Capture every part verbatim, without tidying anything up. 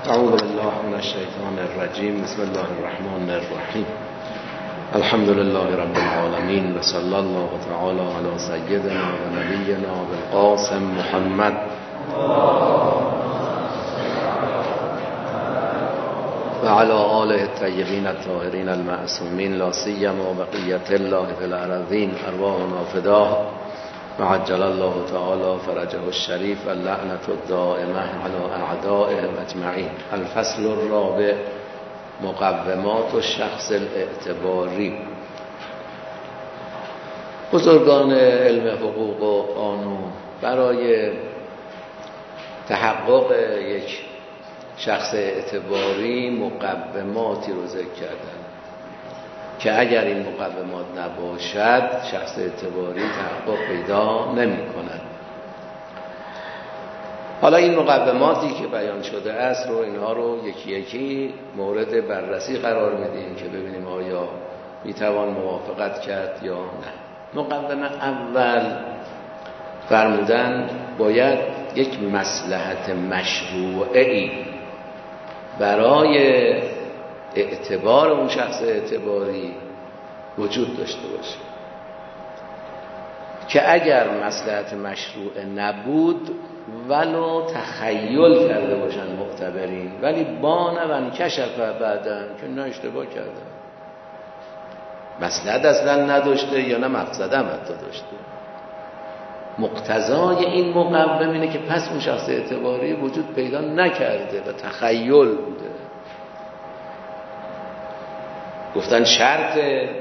اعوذ بالله من الشیطان الرجیم. بسم الله الرحمن الرحیم. الحمد لله رب العالمین و صلی الله تعالی علی سیدنا و نبینا بالقاسم محمد و علی آله الطیبین الطاهرین المعصومین، لا سیما بقیة الله فی الارضین، ارواحنا فداه و عجل الله تعالی فرجه الشریف، اللعنة الدائمه علی اعدائهم اجمعین. الفصل الرابع، مقومات الشخص الاعتباری. بزرگان علم حقوق و قانون برای تحقق یک شخص اعتباری مقوماتی رو ذکر کردن که اگر این مقومات نباشد شخص اعتباری تحقق پیدا نمی کند. حالا این مقوماتی که بیان شده است رو اینها رو یکی یکی مورد بررسی قرار میدیم که ببینیم آیا میتوان موافقت کرد یا نه. مقومه اول فرمودن باید یک مصلحت مشروعی برای اعتبار اون شخص اعتباری وجود داشته باشه که اگر مصلحت مشروع نبود ولو تخیل کرده باشن معتبرین، ولی بان و انکشف بعدن که نه اشتباه کردن، مصلحت اصلا نداشته یا نه مفسده هم حتی داشته. مقتضای این مقوم اینه که پس اون شخص اعتباری وجود پیدا نکرده و تخیل بوده. گفتن شرط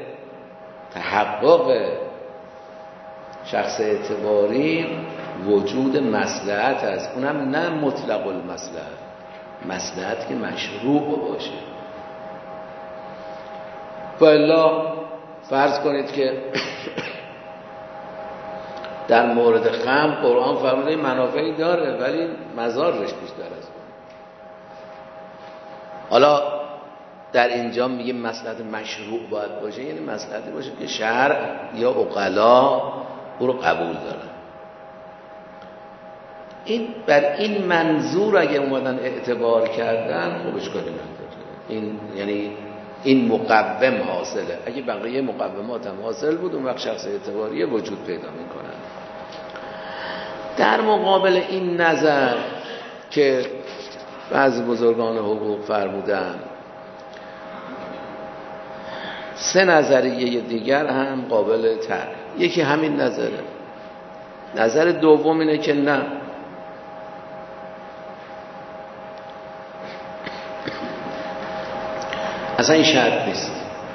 تحقق شخص اعتباری وجود مصلحت است، اونم نه مطلق المصلحت، مصلحت که مشروع باشه. والا فرض کنید که در مورد خمر قرآن فرموده منافعی داره ولی مضارش بیشتر است. حالا در اینجا میگه مصلحت مشروع باید باشه، یعنی مصلحتی باشه که شرع یا عقلا او رو قبول دارن. این بر این منظور اگه اومدن اعتبار کردن خب اشکالی نداره. این یعنی این مقوم حاصله. اگه بقیه مقومات هم حاصل بود اون وقت شخص اعتباری وجود پیدا میکنن. در مقابل این نظر که بعضی بزرگان حقوق فرمودن، سه نظریه دیگر هم قابل طرح. یکی همین نظره. نظر دوم اینه که نه، اصلا این شرط نیست،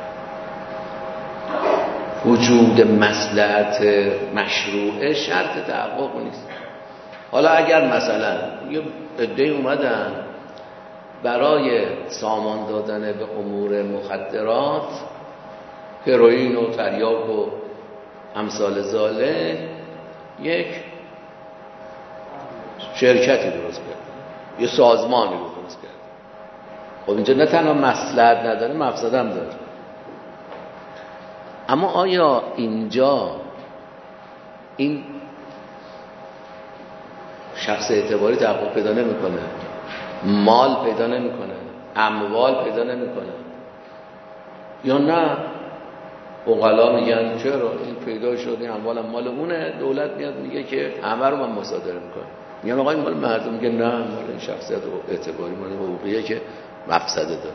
وجود مصلحت مشروعه شرط تحقق نیست. حالا اگر مثلا یه عده اومدن برای سامان دادن به امور مخدرات، هروئین و تریاک و امثال ذالک، یک شرکتی درست کرد، یه سازمانی رو درست کرد. خب اینجا نه تنها مصلحت نداره مفسده هم داره. اما آیا اینجا این شخص اعتباری تحقق پیدا نمیکنه، مال پیدا نمیکنه، اموال پیدا نمیکنه، یا نه عقلا میگن چرا این پیدا شد، این اموال هم مال اونه، دولت میاد میگه که همه رو من مصادره میکنه. میگن آقا این مال مردم، میگه نه مال این شخصیت اعتباری مال حقوقیه که مفسده داره.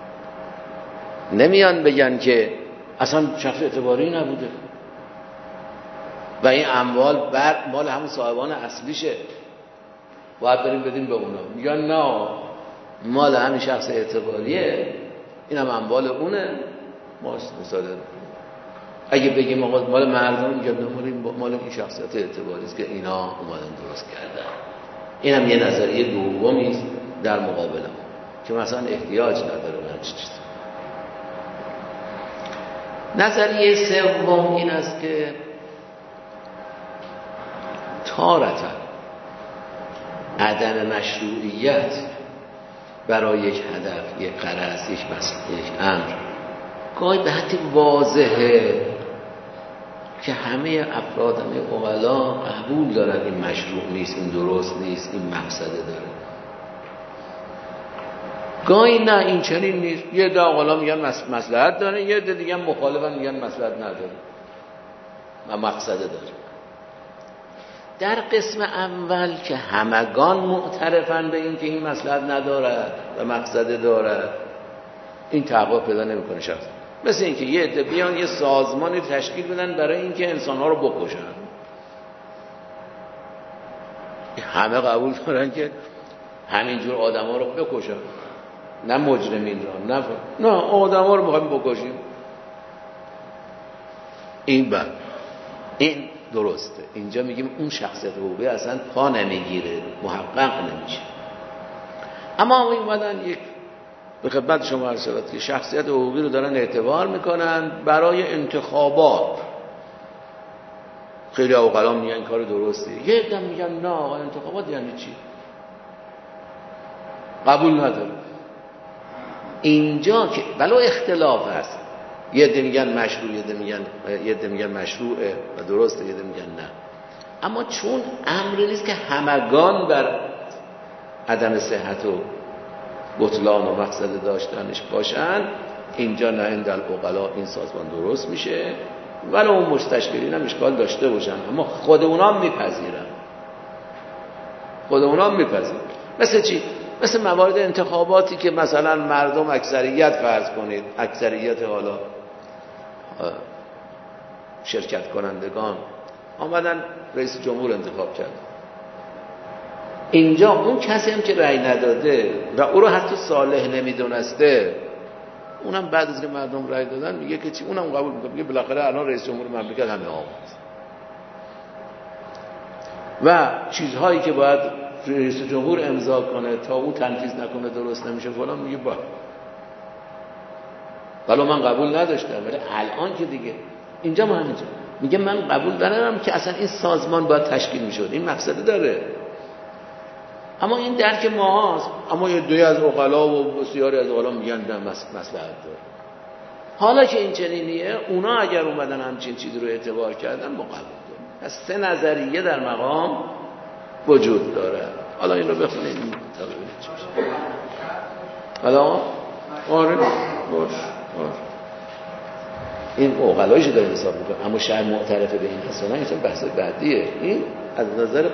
نمیان بگن که اصلا شخص اعتباری نبوده و این اموال بر مال همون صاحبان اصلیشه، باید بریم بدیم به اونا. میگن نه مال همین شخص اعتباریه، این هم اموال اونه، ما مصادره. اگه بگیم آقا مال مردم، میگن نه مال این شخصیت اعتباری است که اینا اومدن درست کردن. این هم یه نظریه دومی است در مقابل ما که مثلا احتیاج نداره به همچین چیزی. نظریه سوم این است که تارتا عدم مشروعیت برای یک هدف، یک غرض، یک مسئله، یک امر گاهی به حد واضحه که همه افراد، همه عقلا قبول دارن این مشروع نیست، این درست نیست، این مفسده داره. گاهی نه این چنین نیست، یه عده عقلا میگن مصلحت داره، یه عده دیگه مخالفن میگن مصلحت نداره و مقصد داره. در قسم اول که همگان معترفن به این که این مصلحت ندارد و مقصد دارد، این تحقق پیدا نمیکنه شخص. مثل این که یه عده بیان یه سازمانی تشکیل بدن برای اینکه انسان‌ها رو بکشن، همه قبول دارن که همینجور آدم‌ها رو بکشن، نه مجرمین را، نه نه آدم‌ها رو می‌خوایم بکشیم. این بعد این درسته. اینجا میگیم اون شخصیت حقوقی اصلا پا نمیگیره، محقق نمیشه. اما هم اومدن یک به خدمت شما عرض شود که شخصیت حقوقی رو دارن اعتبار میکنن برای انتخابات. خیلی عقلا میگن این کار درسته، یه عده میگن نه آقا انتخابات یعنی چی؟ قبول نداره. اینجا که ولو اختلاف هست، یه عده میگن مشروع، یه عده میگن یه عده میگن مشروعه و درسته، یه عده میگن نه. اما چون امری نیست که همگان بر عدم صحت و بطلان و مقصد داشتنش باشن، اینجا نه این در عقلا این سازمان درست میشه، ولو اون مستشکلین هم اشکال داشته باشن، اما خود اونا هم میپذیرن. خود اونا هم میپذیرن. مثل چی؟ مثل موارد انتخاباتی که مثلا مردم اکثریت فرض کنید، اکثریت حالا شرکت کنندگان آمدن رئیس جمهور انتخاب کرد. اینجا اون کسی هم که رأی نداده و او رو حتی صالح نمیدونسته، اونم بعد از که مردم رأی دادن میگه که چی، اونم قبول میکنه، میگه بالاخره الان رئیس جمهور مملکت همه آمد و چیزهایی که باید رئیس جمهور امضا کنه تا او تنفیذ نکنه درست نمیشه فلان، میگه با ولی من قبول نداشتم، ولی الان که دیگه اینجا ما همینجا میگه من قبول دارم که اصلا این سازمان باید تشکیل میشد، این مقصد داره. اما این درک ماست. اما یه دوی از عقلا و بسیاری از عقلا میگن نه مصلحت داره. حالا که این چنینیه، اونا اگر اومدن همچین چیزی رو اعتبار کردن ما قبول داریم. پس سه نظریه در مقام وجود داره. حالا این رو بخونید تا ببینید چی میشه. حالا آره باش باش این عقلایش داره حساب میکنه، اما شهر معترفه به این اصلا این بحث بعدیه. این از نظر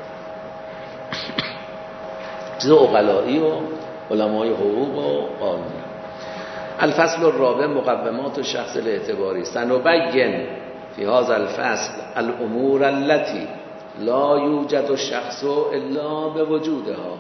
چیز عقلایی و علمای حقوق و قانون. الفصل الرابع مقومات الشخص الاعتباری. سنبین فی هذا الفصل الامور التي لا یوجد الشخص الا بوجودها.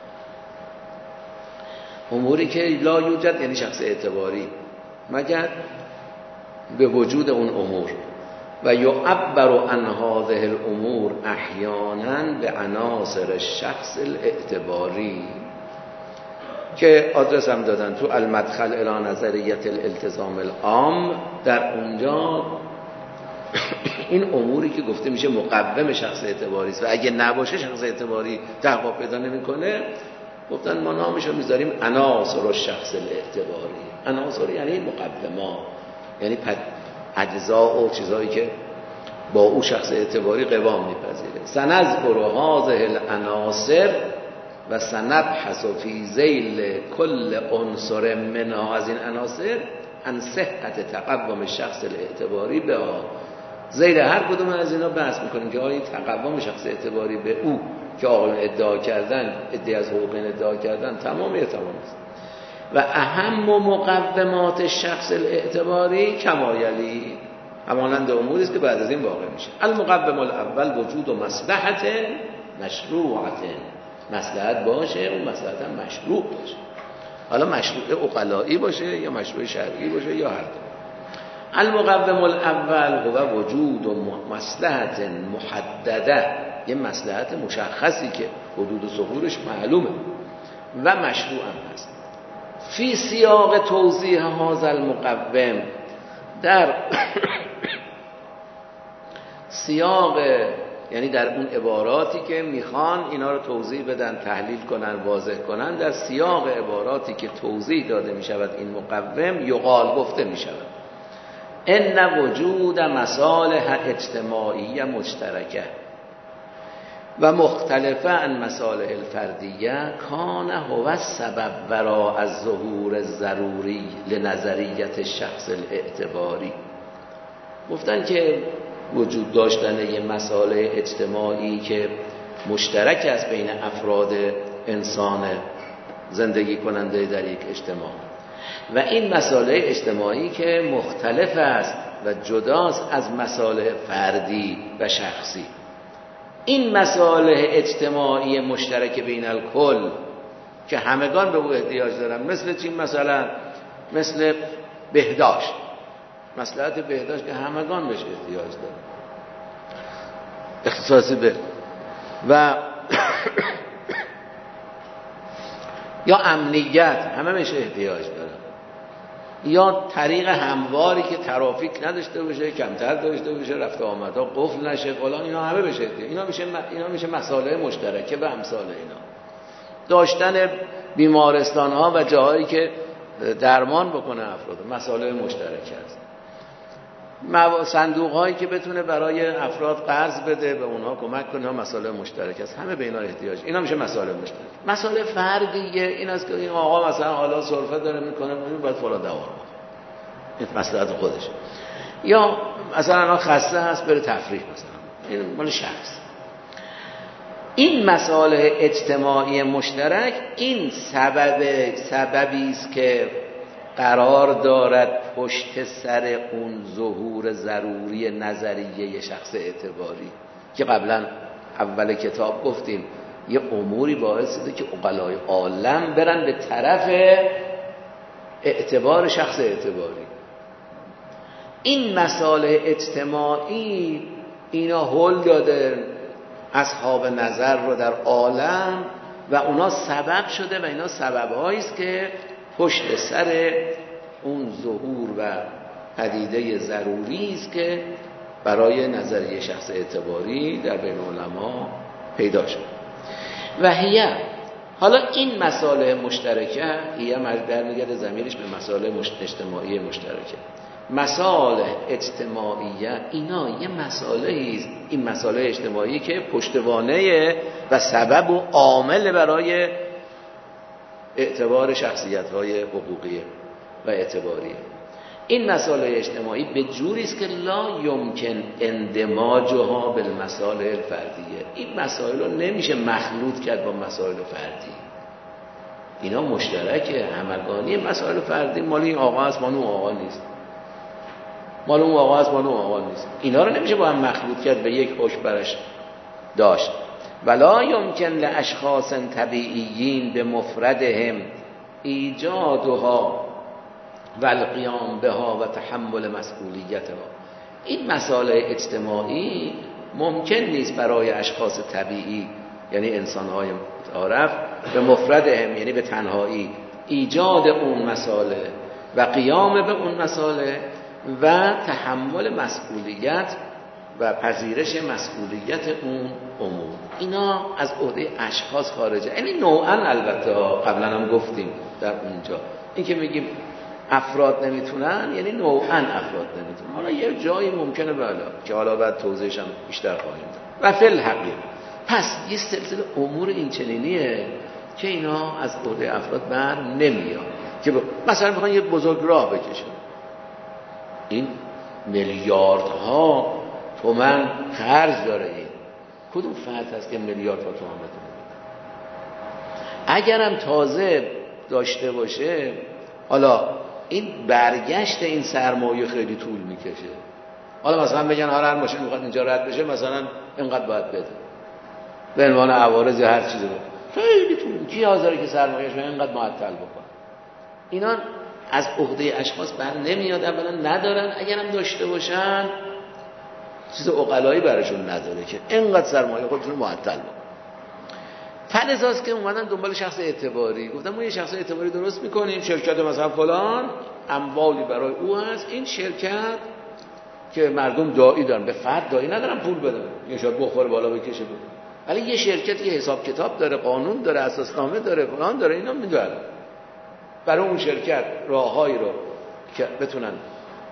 اموری که لا یوجد یعنی شخص اعتباری مگر به وجود اون امور. و یعبر عن هذه الامور احیانا به عناصر الشخص الاعتباری که آدرس هم دادن تو المدخل الی نظریه الالتزام العام. در اونجا این اموری که گفته میشه مقوم شخص اعتباری است و اگه نباشه شخص اعتباری تحقق پیدا نمیکنه، گفتن ما نامشو میذاریم عناصر الشخص الاعتباری. عناصر یعنی مقومات، یعنی اجزا و چیزایی که با او شخص اعتباری قوام میپذیره. سنذکر هذه العناصر و سنبحث فی ذیل کل عنصر منها، از این عناصر عن صحت تقوم شخص الاعتباری به ها. ذیل هر کدوم از اینا بحث میکنیم که آیا این تقوم شخص اعتباری به او که آقایون ادعا کردن، ادعای از حقوقین ادعا کردن، تمام یا تمام است. و اهم مقومات شخص الاعتباری کمایلی، همانند اموری است که بعد از این واقع میشه. المقوم الاول وجود و مصلحت مشروعت، مصلحت باشه اون مصلحت هم مشروع باشه. حالا مشروع عقلایی باشه یا مشروع شرعی باشه یا هر دو. المقوم الاول هو وجود و مصلحت محدده، یه مصلحت مشخصی که حدود ظهورش معلومه و مشروع هم هست. فی سیاق توضیح هذا المقوم، در سیاق یعنی در اون عباراتی که میخوان اینا رو توضیح بدن، تحلیل کنن، واضح کنن، در سیاق عباراتی که توضیح داده میشود این مقوم یقال گفته میشود ان وجود مصالح اجتماعی مشترکه، و مختلفه عن مصالح الفردیه کان هو السبب وراء الظهور الضروری لنظریت شخص الاعتباری. گفتن که وجود داشتن یه مصالح اجتماعی که مشترک است بین افراد انسان زندگی کننده در یک اجتماع و این مصالح اجتماعی که مختلف است و جداست از مصالح فردی و شخصی. این مصالح اجتماعی مشترک بین الکل که همگان به او احتیاج دارن، مثل چی؟ مثلا مثل بهداشت، مصلحت بهداشت که همگان بهش احتیاج دارن، اختصاصی به و یا امنیت همه بهش احتیاج دارن، یا طریق همواری که ترافیک نداشته باشه، کمتر داشته باشه، رفت آمدها قفل نشه فلان، اینا همه بهش احتیاج. اینا میشه اینا میشه مصالح مشترکه و امثال اینا. داشتن بیمارستان ها و جاهایی که درمان بکنه افراد مصالح مشترکه است. صندوق هایی که بتونه برای افراد قرض بده به اونها کمک کنه مصالح مشترک است. همه به اینا احتیاج. اینا میشه مصالح مشترک. مصالح فردیه این است که این آقا مثلا حالا سرفه داره میکنه باید فلان دوا کنه، این مصلحت خودش. یا مثلا خسته هست بره تفریح مثلا، این مال شخص. این مصالح اجتماعی مشترک این سبب سببی است که قرار دارد پشت سر اون ظهور ضروری نظریه شخص اعتباری که قبلا اول کتاب گفتیم یه اموری باعث شده که عقلای عالم برن به طرف اعتبار شخص اعتباری. این مصالح اجتماعی اینا هل داده اصحاب نظر رو در عالم و اونا سبب شده و اینا سبب‌هایی است که پشت سر اون ظهور و پدیده ضروری است که برای نظریه شخص اعتباری در بین علما پیدا شد. و هیه حالا این مصالح مشترکه هیه در میگرده ضمیرش به مصالح اجتماعی مشترکه. مصالح اجتماعیه اینا یه مصالحی است، این مصالح اجتماعی که پشتوانه و سبب و عامل برای اعتبار شخصیت‌های حقوقی و اعتباری. این مسائل اجتماعی به جوری است که لا یمکن اندماجها بالمصالح الفردیه. این مسائل رو نمیشه مخلوط کرد با مسائل فردی. اینا مشترکه، همگانی. مسائل فردی مال این آقا است، مال اون آقا نیست. مال اون آقا است، مال اون آقا نیست. اینا رو نمیشه با هم مخلوط کرد به یک حکم برش داشت. ولا یمکن لاشخاص طبیعیین به مفردهم ایجادها و القیام بها و تحمل مسئولیتها. این مسائل اجتماعی ممکن نیست برای اشخاص طبیعی، یعنی انسان‌های متعارف، به مفردهم یعنی به تنهایی ایجاد اون مسائل و قیام به اون مسائل و تحمل مسئولیت و پذیرش مسئولیت اون امور. اینا از عهده اشخاص خارجه. یعنی نوعاً البته قبلا هم گفتیم در اونجا این که میگیم افراد نمیتونن، یعنی نوعاً افراد نمیتونن. حالا یه جایی ممکنه بله که حالا بعد توضیحش هم بیشتر خواهیم داد. و فی الحقیقه پس یه سلسله امور این چنینیه که اینا از عهده افراد بر نمیاد. که مثلا میخوان یه بزرگراه بکشن، این میلیاردها تومن خرج داره. این کدوم فرد هست که میلیاردها تومن بتونه بده؟ اگرم تازه داشته باشه، حالا این برگشت این سرمایه خیلی طول میکشه. حالا مثلا بگن حالا هر ماشین میخواد اینجا رد بشه مثلا اینقدر باید بده به عنوان عوارض هر چیزی، خیلی طول. کی حاضره که سرمایه‌اش رو اینقدر معطل بکنه؟ اینا از عهده اشخاص بر نمیاد. اولا ندارن، اگرم داشته باشن چیز عقلایی براشون نداره که اینقدر سرمایه خودشون معطل بکنن. فلذاست که اومدن دنبال شخص اعتباری. گفتم ما یه شخص اعتباری درست میکنیم، شرکت مثلا فلان اموالی برای او هست. این شرکت که مردم داعی دارن، به فرد داعی ندارن پول بدن، یه شاید بخوره بالا بکشه بود، ولی یه شرکت که حساب کتاب داره، قانون داره، اساسنامه داره، فلان داره، اینا میدونن برای اون شرکت راههایی رو که بتونن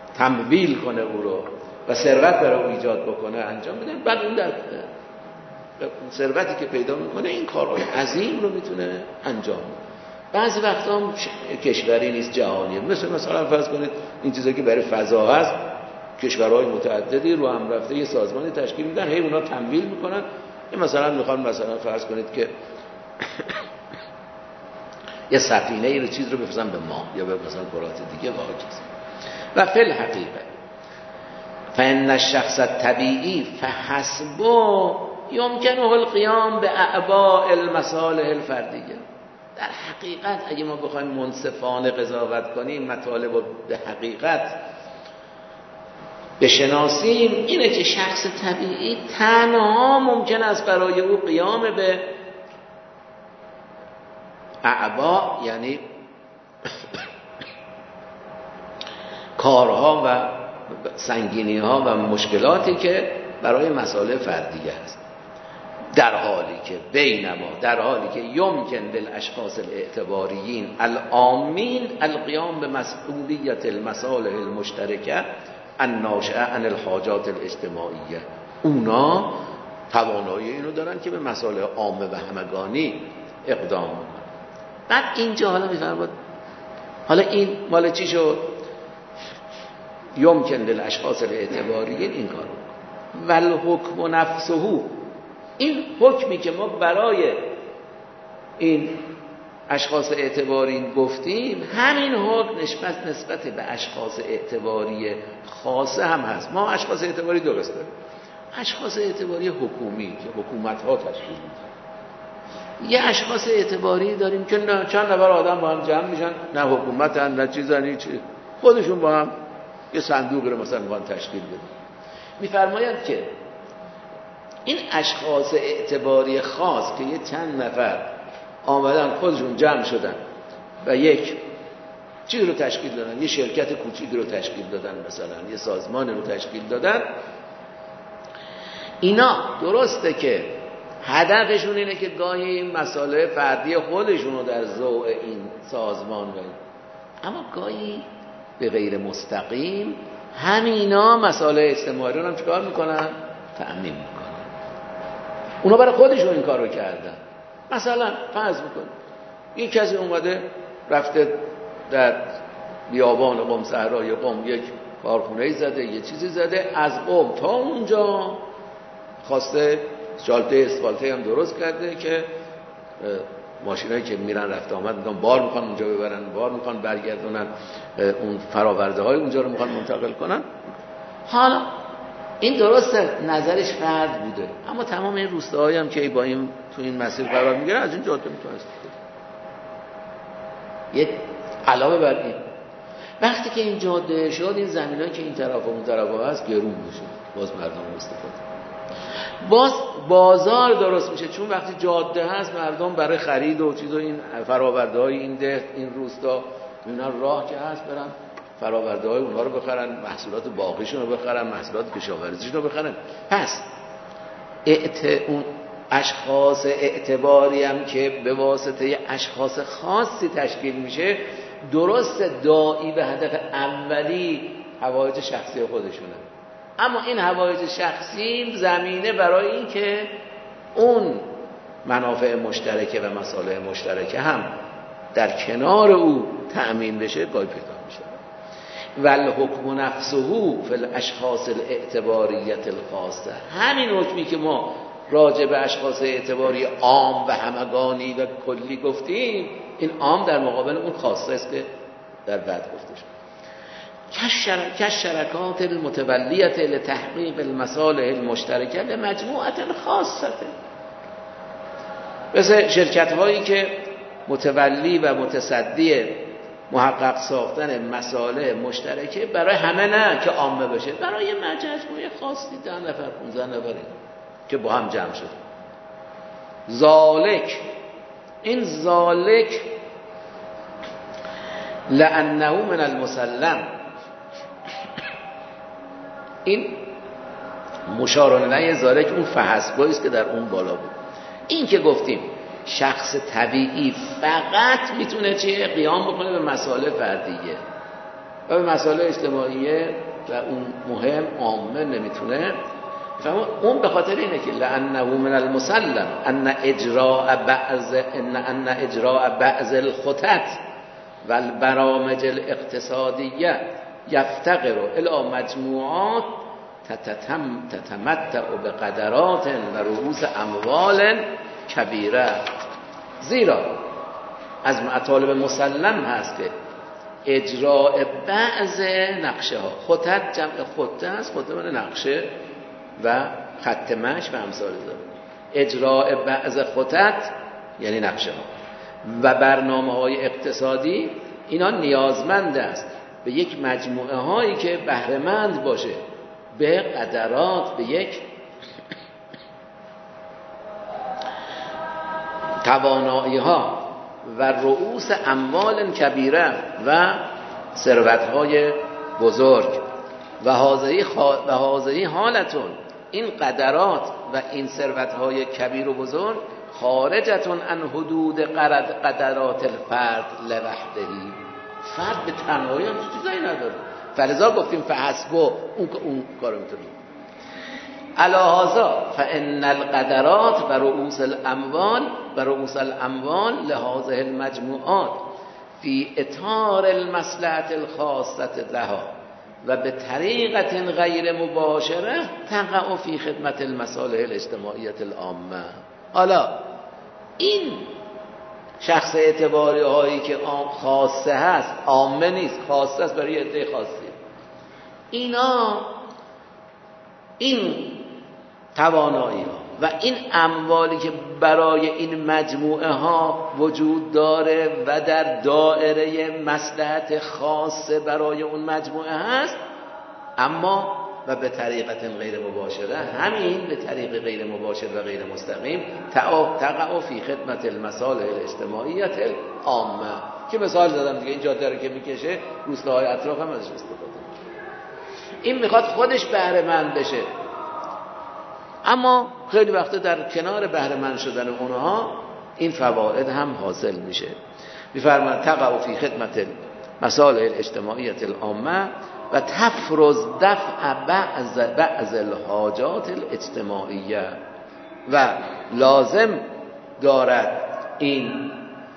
تمویل کنه او رو و ثروت برای او ایجاد بکنه انجام بدن. بعد اون در ثروتی که پیدا میکنه این کارهای عظیم رو میتونه انجام بده. بعضی وقتا هم کشوری نیست، جهانیه. مثل مثلا فرض کنید این چیزایی که برای فضا هست، کشورهای متعددی رو هم رفته یه سازمانی تشکیل میدن، هی اونا تمویل میکنن. این مثلا میخوان مثلا فرض کنید که یه سفینه ای رو چیز رو بفرستن به ماه یا به مثلا کرات دیگه واقعا چیز. و فی الحقیقه فإن الشخص الطبیعی فحسبه یمکنه القیام به اعباء المصالح الفردیه. در حقیقت اگه ما بخوایم منصفانه قضاوت کنیم، مطالب رو به حقیقت بشناسیم، اینه که شخص طبیعی تنها ممکن است برای او قیام به اعباء، یعنی کارها و سنگینی ها و مشکلاتی که برای مسائل فردیه است، در حالی که بینما در حالی که یمکن للاشخاص الاعتباریین العامین القیام به مسئولیت المصالح المشترکه الناشئه عن الحاجات الاجتماعیه. اونا توانایی اینو دارن که به مسائل عامه و همگانی اقدام کنن. بعد اینجا حالا میفرماد حالا این مال چی شد؟ یمکن للاشخاص الاعتباریین این کارو والحکم نفسه، این حکمی که ما برای این اشخاص اعتباری گفتیم، همین حکم نسبت نسبت به اشخاص اعتباری خاصه هم هست. ما اشخاص اعتباری درست داریم، اشخاص اعتباری حکومی که حکومت ها تشکیل میدن، یه اشخاص اعتباری داریم که نه چند نفر آدم با هم جمع میشن، نه حکومتن نه چیزن، هیچ خودشون با هم یه صندوق رو مثلا میخوان تشکیل بدن. میفرمایند که این اشخاص اعتباری خاص که یه چند نفر آمدن خودشون جمع شدن و یک چیز رو تشکیل دادن، یه شرکت کوچیک رو تشکیل دادن، مثلا یه سازمان رو تشکیل دادن، اینا درسته که هدفشون اینه که گاهی این مسائل فردی خودشون رو در ضوء این سازمان بگیرن، اما گاهی به غیر مستقیم همینا مسائل اجتماعی رو هم چیکار میکنن؟ تأمین میکنن. اونا برای خودشون این کار رو کردن. مثلا فرض میکنن یک کسی اومده رفته در بیابان قم، صحرای قم، یک کارخونه‌ای زده، یه چیزی زده، از قم تا اونجا خواسته شالته اسفالته هم درست کرده که ماشینایی که میرن رفت آمد میگن بار میخوان اونجا ببرن، بار میخوان برگردونن، اون فراورده های اونجا رو میخوان منتقل کنن. حالا این درسته نظرش فرد بوده، اما تمام این روستاهایی هم که با این تو این مسیر قرار میگیرن از این جاده میتونست یه علاوه بر این وقتی که این جاده شد، این زمینایی که این طرف و اون طرف هست گرون میشه، باز مردم استفاده، باز بازار درست میشه، چون وقتی جاده هست مردم برای خرید و چیز و این فراورده های این ده این روستا اینا راه که هست برن فراورده های اونها رو بخرن، محصولات باقیشون رو بخرن، محصولات کشاورزیشون رو بخرن. پس اعت... اون اشخاص اعتباری هم که به واسطه اشخاص خاصی تشکیل میشه، درست داعی به هدف اولی حوایج شخصی خودشونه، اما این حوایج شخصی زمینه برای این که اون منافع مشترکه و مصالح مشترکه هم در کنار او تأمین بشه گاهی پیدا میشه. والحکم نفسه فی الاشخاص الاعتباریت الخاصه، همین حکمی که ما راجع به اشخاص اعتباری عام و همگانی و کلی گفتیم، این عام در مقابل اون خاصه است که در بعد گفته شد. کشرکات المتولیت لتحقیق المصالح المشترکه لمجموعه خاصه، مثل شرکت هایی که متولی و متصدی محقق ساختن مصالح مشترکه برای همه، نه که عامه بشه، برای مجموعه خاصی ده نفر پونزده نفره که با هم جمع شد. ذالک، این ذالک لانه من المسلم، این مشار الیه ذالک اون فحسبایی است که در اون بالا بود. این که گفتیم شخص طبیعی فقط میتونه چه قیام بکنه به مسائل فردیه و به مسائل اجتماعیه و اون مهم عامه نمیتونه، اون به خاطر اینه که لانه من المسلم ان اجراء بعض ان ان اجراء بعض الخطط والبرامج الاقتصادیه یفتقر الى مجموعات تتتم تتمتع بقدرات و رؤوس اموال کبیره. زیرا از مطالب مسلم هست که اجراء بعض نقشه ها، خطط جمع خطه است، خطه من نقشه و خط مشی و امثال ذلک، اجراء بعض خطط یعنی نقشه ها و برنامه های اقتصادی، اینا نیازمند است به یک مجموعه هایی که بهره‌مند باشه به قدرات، به یک توانایی ها و رؤوس اموال کبیره و ثروت های بزرگ. و هذه و هذه حالتون، این قدرات و این ثروت های کبیر و بزرگ خارجتون عن حدود قدرات الفرد لوحدهی. فرد به تنهایی هم چیزایی نداره، فلذا گفتیم فحسبو، اون اون کارو میتونه. علی هذا فان القدرات و رؤوس الاموال و رؤوس الاموال لهذه المجموعات فی اطار المصلحة الخاصة لها و به طریقة غیر مباشره تقع فی خدمت المصالح الاجتماعیة العامة. حالا این شخص اعتباری هایی که خاصه هست، عامه نیست، خاصه است برای عده خاصی، اینا این توانایی ها و این اموالی که برای این مجموعه ها وجود داره و در دائره مصلحت خاصه برای اون مجموعه هست، اما و به طریقت غیر مباشره، همین به طریق غیر مباشر و غیر مستقیم تقع فی خدمت المصالح الاجتماعیة العامة، که مثال زدم دیگه، این جاده رو که میکشه روستاهای اطراف هم ازش استفاده میکنه. این میخواد خودش بهره مند بشه، اما خیلی وقتا در کنار بهره مند شدن اونها این فواید هم حاصل میشه. میفرماید تقع فی خدمت المصالح الاجتماعیة العامة و تفرض دفع بعض بعض الحاجات الاجتماعیه، و لازم دارد این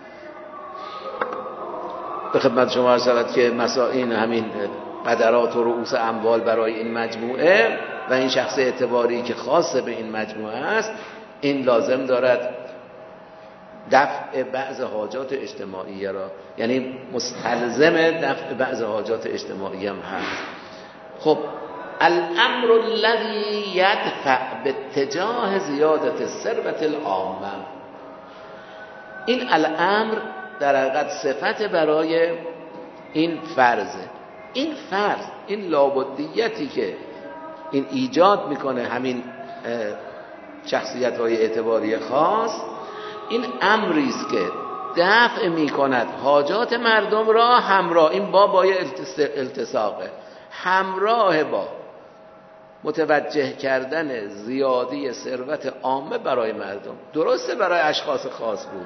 به خدمت شما رسالت که مسائل همین قدرات و رؤوس اموال برای این مجموعه و این شخص اعتباری که خاصه به این مجموعه است، این لازم دارد دفع بعض حاجات اجتماعی را، یعنی مستلزم دفع بعض حاجات اجتماعی هم هست. خب الامر الذي يدفع باتجاه زیادت ثروت العامه، این الامر در حقیقت صفت برای این فرضه. این فرض، این لابدیتی که این ایجاد میکنه همین شخصیت های اعتباری خاص، این امری است که دفع میکند حاجات مردم را همراه، این با بای التصاقه، همراه با متوجه کردن زیادی ثروت عامه برای مردم. درسته برای اشخاص خاص بود،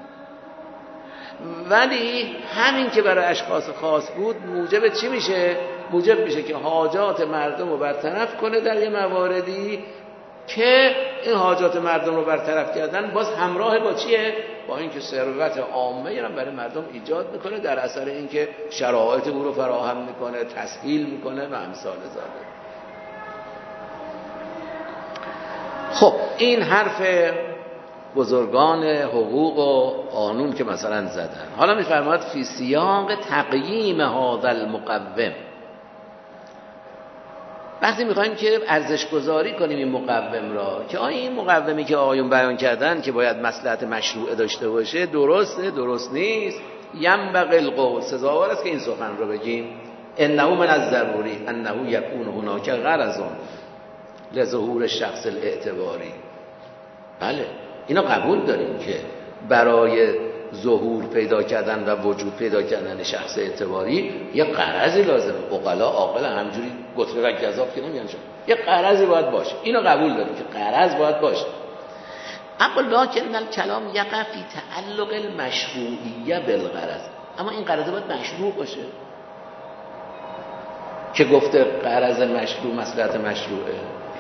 ولی همین که برای اشخاص خاص بود موجب چی میشه؟ موجب میشه که حاجات مردم رو برطرف کنه در یه مواردی که این حاجات مردم رو برطرف کردن باز همراه با چیه؟ با اینکه ثروت عامه رو برای مردم ایجاد میکنه در اثر اینکه شرایط او رو فراهم میکنه، تسهیل میکنه و امثال ذالک. خب این حرف بزرگان حقوق و قانون که مثلا زدن. حالا میفرماید فی سیاق تقییم هذا المقوم، وقتی میخوایم که ارزش گذاری کنیم این مقوم را، که آیا این مقومی که آقایون بیان کردن که باید مصلحت مشروع داشته باشه درسته درست نیست، ینبغی القول، سزاوار است که این سخن رو بگیم، انه من الضروری انه یکون هناک غرض لظهور الشخص الاعتباری. بله اینا قبول داریم که برای ظهور پیدا کردن و وجود پیدا کردن شخص اعتباری یه غرضی لازمه. عقلا عاقل همجوری گتره و گزاف که نمیان شد، یه غرضی باید باشه، اینو قبول داریم که غرض باید باشه. اما لکن الکلام یقع فی تعلق المشروعیه بالغرض، اما این غرض باید مشروع باشه که گفته غرض مشروع مصلحت مشروعه.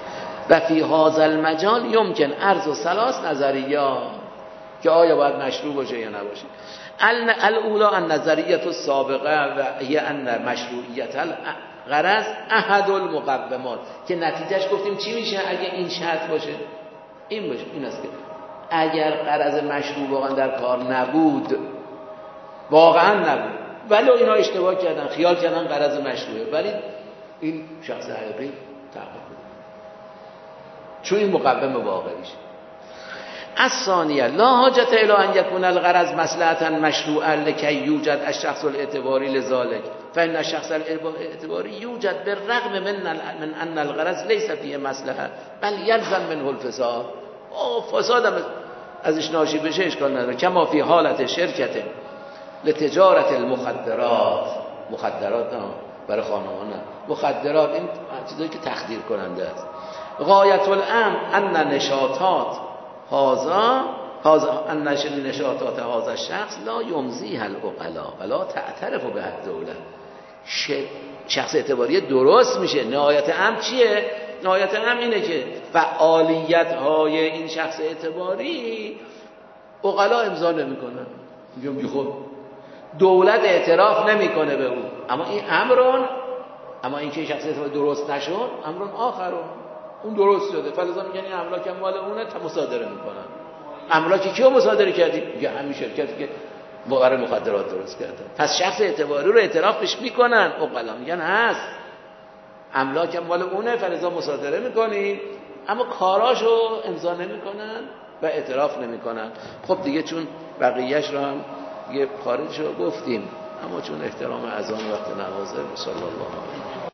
و فی هذا المجال یمکن عرض و ثلاث نظریات که آیا باید مشروع باشه یا نباشه. الاولا النظریه السابقه و هی ان مشروعیت الغرض احد المقومات، که نتیجهش گفتیم چی میشه اگه این شرط باشه؟ این باشه، این است که اگر غرض مشروع واقعا در کار نبود، واقعا نبود، ولی اینا اشتباه کردن، خیال کردن غرض مشروعه، ولی این شخص حقیقی تحقق کنه، چون این مقوم واقعیشه. الثانیه لا حاجت الی ان یکون الغرض مصلحتا مشروعا لکی یوجد الشخص الاعتباری لذلك فان الشخص الاعتباری یوجد بالرغم من من ان الغرض ليس فيه مصلحه بل يلزم منه الفساد. او فساد هم ازش ناشی بشه اشکال نداره. کما فی حالت شرکت لتجارت المخدرات، مخدرات نه برای خانمان، نه مخدرات، این چیزایی که تخدیر کننده است. غایت الامر ان نشاطات هذا هذا ان نشاطات هذا الشخص لا یمزیها العقلاء ولا تعترف به الدوله. شخص اعتباری درست میشه. نهایت امر چیه؟ نهایت امر اینه که فعالیت های این شخص اعتباری عقلاء امضا نمیکنن، میگم خب دولت اعتراف نمیکنه به اون، اما این امرون، اما این که شخص اعتباری درست نشون امرون آخرون، اون درست شده، فلذا میگن این املاک مال اونه، تا مصادره میکنن. املاکی کیو مصادره کردی؟ میگه همین شرکتی که برای مخدرات درست کرده. پس شخص اعتباری رو اعترافش میکنن عقلا، میگن هست املاک مال اونه، فلذا مصادره میکنیم، اما کاراشو امضا نمیکنن و اعتراف نمیکنن. خب دیگه چون بقیهش رو هم یه خارجش رو گفتیم، اما چون احترام اذان وقت نمازه، صلی الله علیه